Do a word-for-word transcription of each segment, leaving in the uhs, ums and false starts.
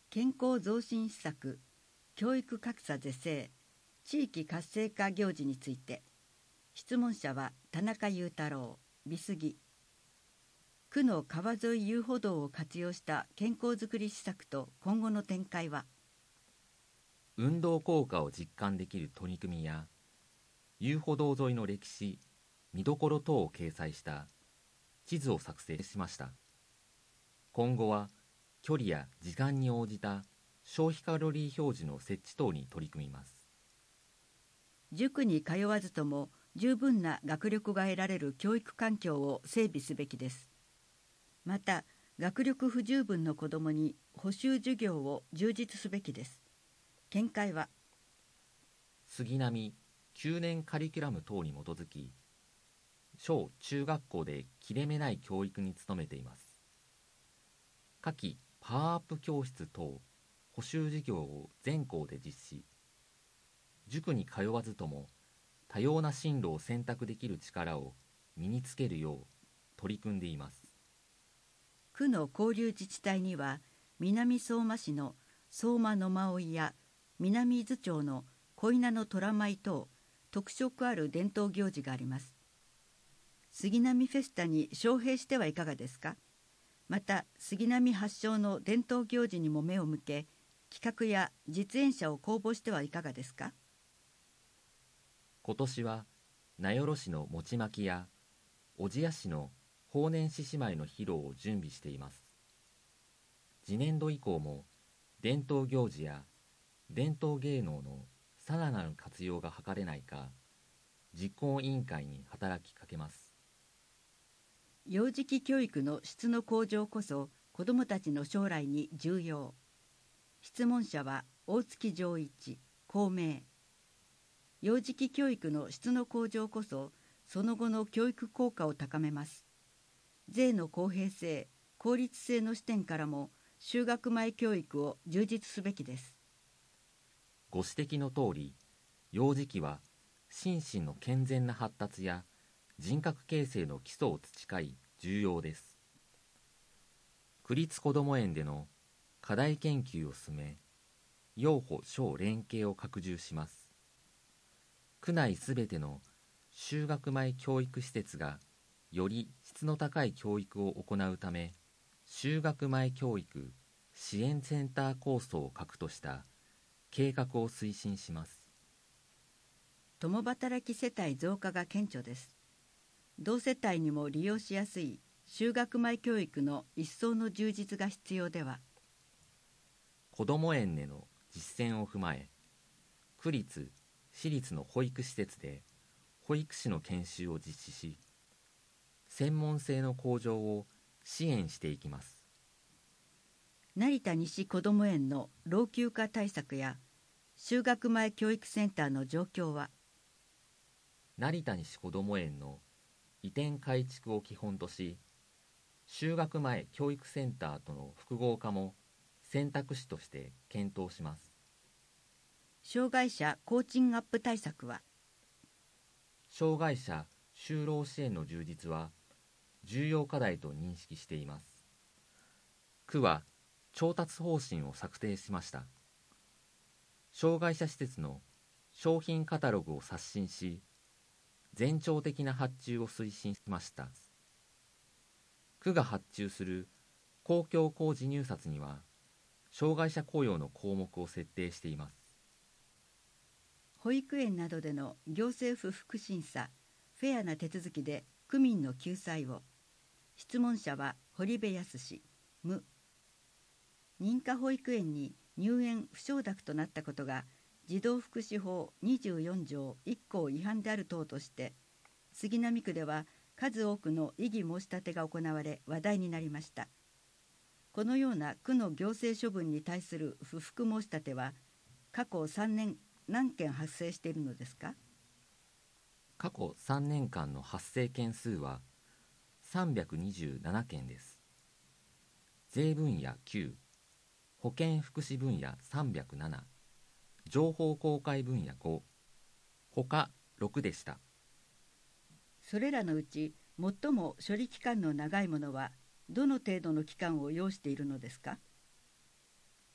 健康増進施策、教育格差是正、地域活性化行事について、質問者は田中裕太郎、美杉。区の川沿い遊歩道を活用した健康づくり施策と今後の展開は。 運動効果を実感できる取り組みや、遊歩道沿いの歴史、見どころ等を掲載した地図を作成しました。今後は距離や時間に応じた消費カロリー表示の設置等に取り組みます。 塾に通わずとも十分な学力が得られる教育環境を整備すべきです。また、学力不十分の子どもに補習授業を充実すべきです。見解は。 杉並きゅうねんカリキュラム等に基づき、小中学校で切れ目ない教育に努めています。夏季パワーアップ教室等補習授業を全校で実施。塾に通わずとも多様な進路を選択できる力を身につけるよう取り組んでいます。 区の交流自治体には、南相馬市の相馬野馬追や南伊豆町の小稲の虎舞等特色ある伝統行事があります。杉並フェスタに招聘してはいかがですか。また、杉並発祥の伝統行事にも目を向け、企画や実演者を公募してはいかがですか。 今年は名寄市の餅巻きや小千谷市の法然獅子舞の披露を準備しています。次年度以降も伝統行事や伝統芸能のさらなる活用が図れないか、実行委員会に働きかけます。 幼児期教育の質の向上こそ子どもたちの将来に重要。質問者は大月丈一、公明。幼児期教育の質の向上こそその後の教育効果を高めます。税の公平性、効率性の視点からも就学前教育を充実すべきです。 ご指摘の通り、幼児期は心身の健全な発達や人格形成の基礎を培い重要です。区立こども園での課題研究を進め、幼保小連携を拡充します。区内すべての就学前教育施設がより質の高い教育を行うため、就学前教育支援センター構想を核とした計画を推進します。 共働き世帯増加が顕著です。同世帯にも利用しやすい就学前教育の一層の充実が必要では。 こども園での実践を踏まえ、区立、私立の保育施設で保育士の研修を実施し、専門性の向上を支援していきます。 成田西こども園の老朽化対策や就学前教育センターの状況は。 成田西こども園の移転改築を基本とし、就学前教育センターとの複合化も選択肢として検討します。 障害者コーチングアップ対策は。 障害者就労支援の充実は重要課題と認識しています。区は調達方針を策定しました。障害者施設の商品カタログを刷新し、全庁的な発注を推進しました。区が発注する公共工事入札には、障害者雇用の項目を設定しています。 保育園などでの行政不服審査、フェアな手続きで区民の救済を。質問者は堀部康史、無。認可保育園に入園不承諾となったことが児童福祉法にじゅうよん条いっ項違反である等として、杉並区では数多くの異議申し立てが行われ話題になりました。このような区の行政処分に対する不服申し立ては過去さんねん何件発生しているのですか。 過去さんねんかんの発生件数はさんびゃくにじゅうななけんです。税分野きゅう、保健福祉分野さんびゃくなな、情報公開分野ご、他ろくでした。 それらのうち最も処理期間の長いものはどの程度の期間を要しているのですか。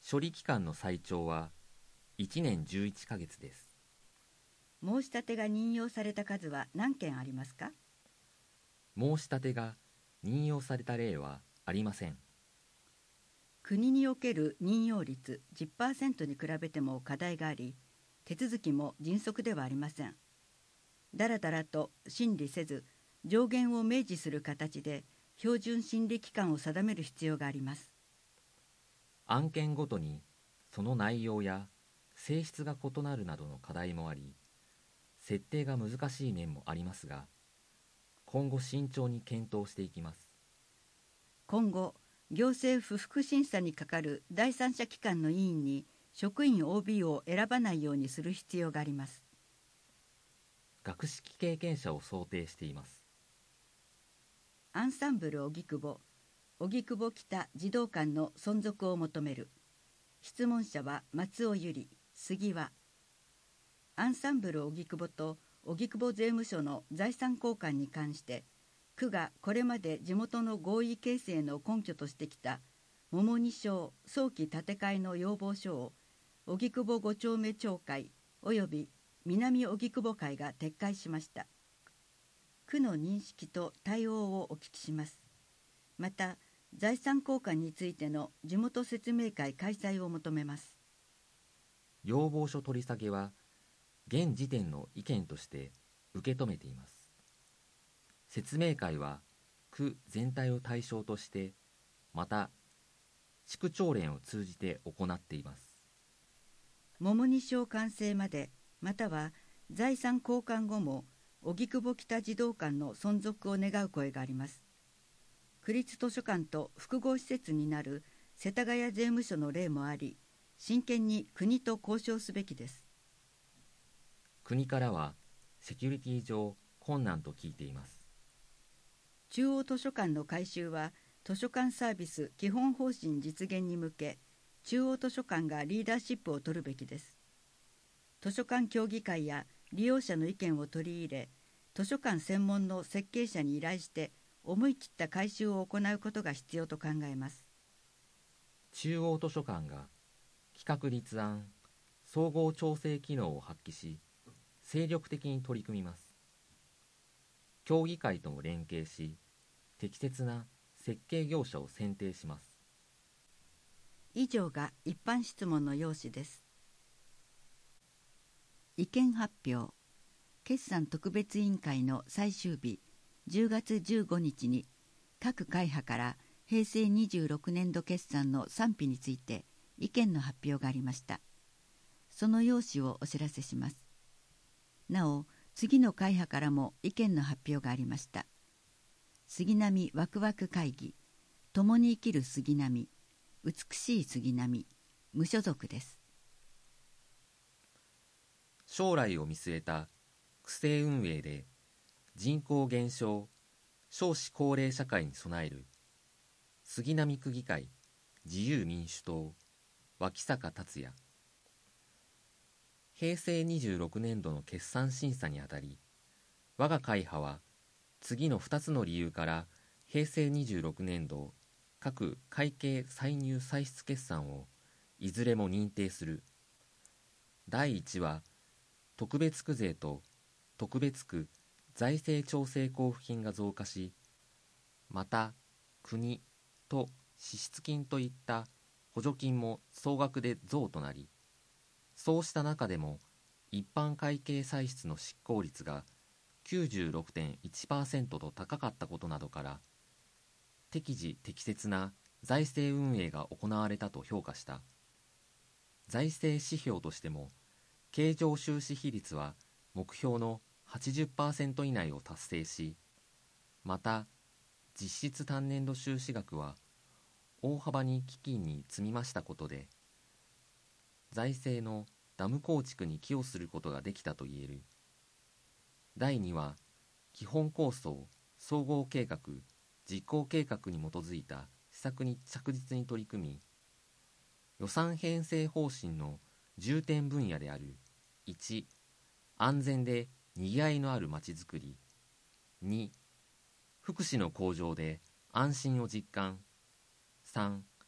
処理期間の最長はいちねんじゅういっかげつです。 申し立てが任用された数は何件ありますか？ 申し立てが任用された例はありません。 国における任用率 じゅっパーセント に比べても課題があり、手続きも迅速ではありません。だらだらと審理せず、上限を明示する形で標準審理期間を定める必要があります。 案件ごとにその内容や性質が異なるなどの課題もあり、設定が難しい面もありますが、今後慎重に検討していきます。 今後、行政不服審査に係る第三者機関の委員に職員 オービー を選ばないようにする必要があります。 学識経験者を想定しています。 アンサンブル荻窪、荻窪北児童館の存続を求める。質問者は松尾由里、杉和。アンサンブル荻窪と荻窪税務署の財産交換に関して、区がこれまで地元の合意形成の根拠としてきた桃二町早期建て替えの要望書を荻窪ご丁目町会および南荻窪会が撤回しました。区の認識と対応をお聞きします。また、財産交換についての地元説明会開催を求めます。 要望書取り下げは現時点の意見として受け止めています。説明会は区全体を対象として、また市区長連を通じて行っています。 桃二町完成まで、または財産交換後も荻窪北児童館の存続を願う声があります。区立図書館と複合施設になる世田谷税務署の例もあり、真剣に国と交渉すべきです。 国からはセキュリティ上困難と聞いています。 中央図書館の改修は図書館サービス基本方針実現に向け、中央図書館がリーダーシップを取るべきです。図書館協議会や利用者の意見を取り入れ、図書館専門の設計者に依頼して思い切った改修を行うことが必要と考えます。 中央図書館が企画立案、総合調整機能を発揮し、精力的に取り組みます。協議会とも連携し、適切な設計業者を選定します。 以上が一般質問の要旨です。意見発表。決算特別委員会の最終日じゅうがつじゅうごにちに各会派からへいせいにじゅうろくねんど決算の賛否について意見の発表がありました。その要旨をお知らせします。なお、次の会派からも意見の発表がありました。杉並ワクワク会議、共に生きる杉並、美しい杉並、無所属です。 将来を見据えた区政運営で人口減少、少子高齢社会に備える杉並区議会自由民主党脇坂達也。へいせいにじゅうろくねんどの決算審査にあたり、我が会派は次のふたつの理由からへいせいにじゅうろくねんど各会計歳入歳出決算をいずれも認定する。だいいちは特別区税と特別区財政調整交付金が増加し、また国と支出金といった補助金も総額で増となり、そうした中でも一般会計歳出の執行率が きゅうじゅうろくてんいちパーセント と高かったことなどから、適時適切な財政運営が行われたと評価した。財政指標としても経常収支比率は目標の はちじゅっパーセント 以内を達成し、また実質単年度収支額は大幅に基金に積み増したことで、財政のダム構築に寄与することができたと言える。だいには基本構想総合計画実行計画に基づいた施策に着実に取り組み、予算編成方針の重点分野であるいち、安全でにぎわいのあるまちづくり、に、福祉の向上で安心を実感、さん、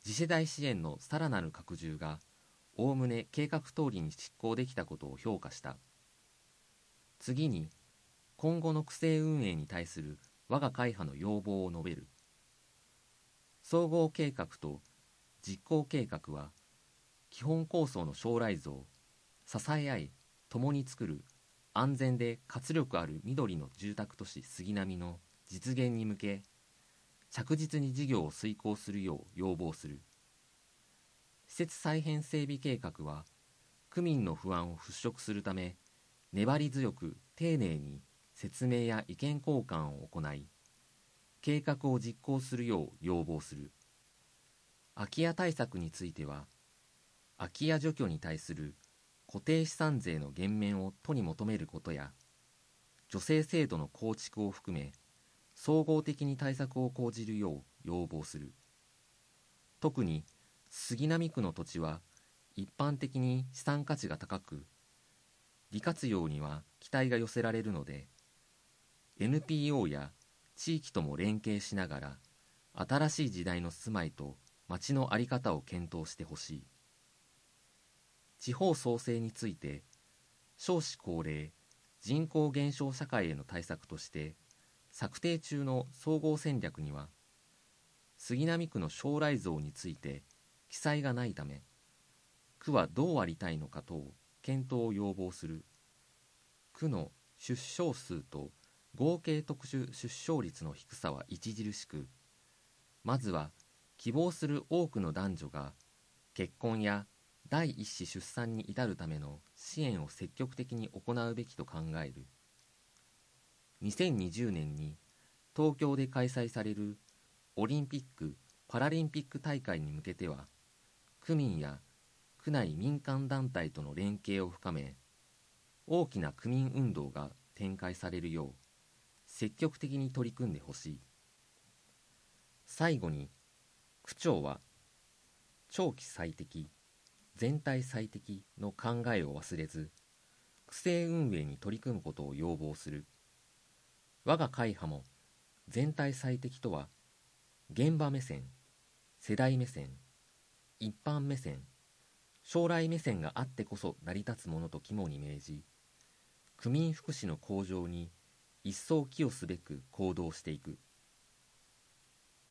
次世代支援のさらなる拡充がおおむね計画通りに執行できたことを評価した。次に、今後の区政運営に対する我が会派の要望を述べる。総合計画と実行計画は、基本構想の将来像、支え合い、共に作る安全で活力ある緑の住宅都市杉並の実現に向け、着実に事業を遂行するよう要望する。施設再編整備計画は、区民の不安を払拭するため、粘り強く丁寧に説明や意見交換を行い、計画を実行するよう要望する。空き家対策については、空き家除去に対する固定資産税の減免を都に求めることや、助成制度の構築を含め、総合的に対策を講じるよう要望する。特に杉並区の土地は一般的に資産価値が高く、利活用には期待が寄せられるので、エヌピーオー や地域とも連携しながら、新しい時代の住まいと町の在り方を検討してほしい。地方創生について、少子高齢、人口減少社会への対策として、策定中の総合戦略には、杉並区の将来像について記載がないため、区はどうありたいのか等、検討を要望する。区の出生数と合計特殊出生率の低さは著しく、まずは希望する多くの男女が結婚や第一子出産に至るための支援を積極的に行うべきと考える。にせんにじゅうねんに東京で開催されるオリンピック・パラリンピック大会に向けては、区民や区内民間団体との連携を深め、大きな区民運動が展開されるよう積極的に取り組んでほしい。最後に、区長は長期最適、全体最適の考えを忘れず、区政運営に取り組むことを要望する。我が会派も全体最適とは、現場目線、世代目線、一般目線、将来目線があってこそ成り立つものと肝に銘じ、区民福祉の向上に一層寄与すべく行動していく。